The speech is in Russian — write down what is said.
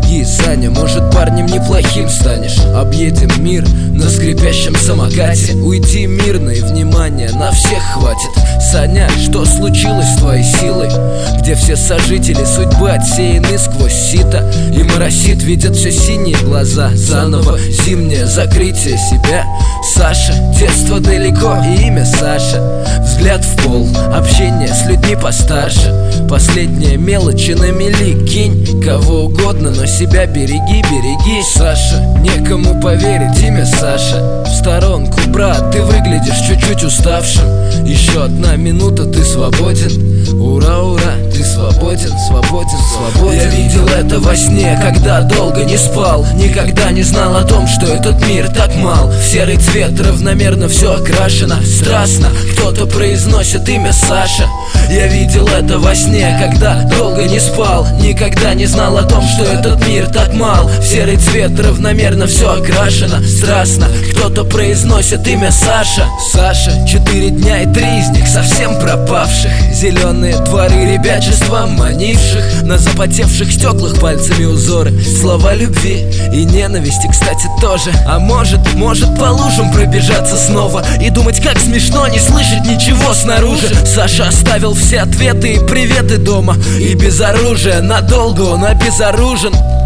береги, Саня, может парнем неплохим станешь. Объедем мир на скрипящем самокате, уйти мирно и внимания на всех хватит. Саня, что случилось с твоей силой? Где все сожители судьбы отсеяны сквозь сито, и моросит, видят все синие глаза. Заново зимнее закрытие себя. Саша, детство далеко и имя Саша. Взгляд в пол, общение с людьми постарше. Последняя мелочи на мели, кинь кого угодно, но себя береги, береги. Саша, некому поверить, имя Саша. В сторонку, брат, ты выглядишь чуть-чуть уставшим. Еще одна минута, ты свободен. Ура, ура, ты свободен, свободен, свободен. Я видел это во сне, когда долго не спал. Никогда не знал о том, что этот мир так мал. В серый цвет равномерно все окрашено. Страстно кто-то произносит имя Саша. Я видел это во сне, когда долго не спал. Никогда не знал о том, что этот мир так мал. В серый цвет равномерно все окрашено. Страстно кто-то произносит имя Саша. Саша, 4 дня и 3 из них совсем пропавших. Зеленые дворы ребячества манивших. На запотевших стеклах пальцами узоры. Слова любви и ненависти, кстати, тоже. А может по лужам пробежаться снова и думать, как смешно не слышать ничего снаружи. Саша оставил все ответы и приветы дома, и без оружия надолго он обезоружен.